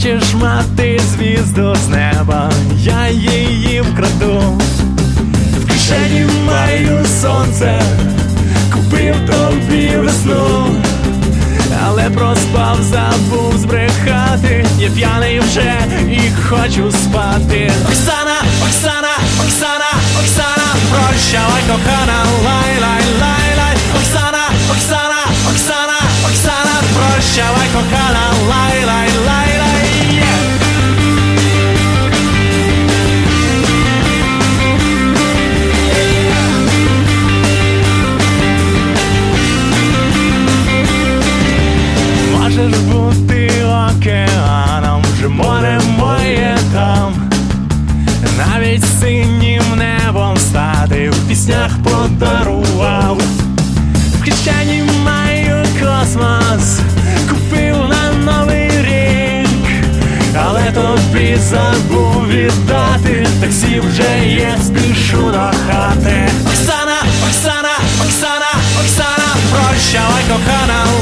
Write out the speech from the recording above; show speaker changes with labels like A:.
A: Хочеш мати звізду з неба, я її вкраду. В кишені маю сонце, купив тобі весну, але проспав, забув збрехати. Я п'яний вже і хочу спати. Оксана, Оксана, Оксана, Оксана, прощавай, кохана, лай-лай-лай-лай. Оксана, Оксана, Оксана, Оксана, прощавай, кохана, лай-лай-лай-лай. Можеш бути океаном, вже море моє там, навіть синім небом стати в піснях подарував. В кишені маю космос, купив на Новий рік, але тобі забув віддати, таксі вже є, спішу до хати. Оксана, Оксана, Оксана, Оксана, прощавай, кохана,